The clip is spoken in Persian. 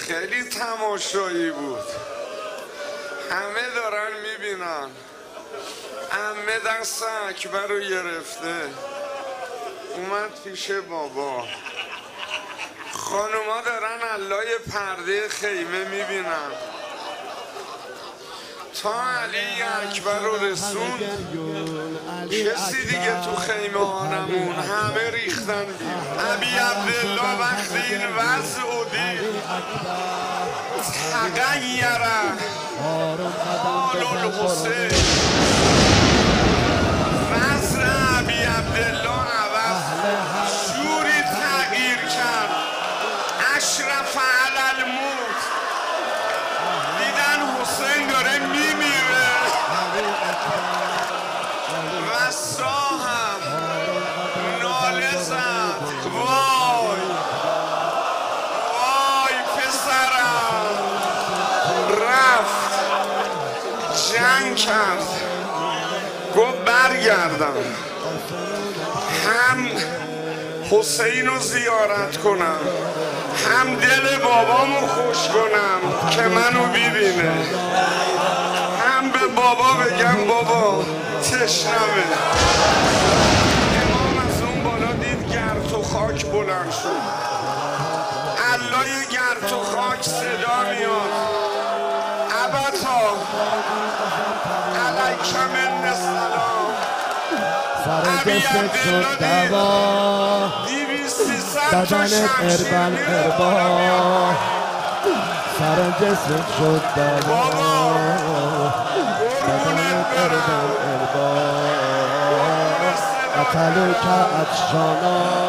خیلی تماشایی بود، همه دارن میبینن. عمه دست اکبر رو گرفته اومد پیش بابا، خانوما دارن علای پرده خیمه میبینن. تا علی اکبر رو رسون کسی دیگه تو خیمه ها نمون، همه ریختن بیرون. ابی عبدالله وقتی این وضع رو دید تغییره حال الحسین، وضع ابی عبدالله عوض، شوری تغییر کرد. اشرف علی الموت، دیدن حسین داره میمیره و ساهم ناله زد وای وای پسرم. رفت جنگ کرد، گفت برگردم هم حسین رو زیارت کنم، هم دل بابامو خوش کنم که منو ببینه، هم به بابا بگم بابا تشنمه. امام از اون بالا دید گرد و خاک بلند شد، علای گرد و خاک صدا میاد ابتا علیک من السلام. سر جسمت شد دوا، بدن اربن اربا، سر جسمت شد دوا، بدن اربن اربا، قتل که عطشانا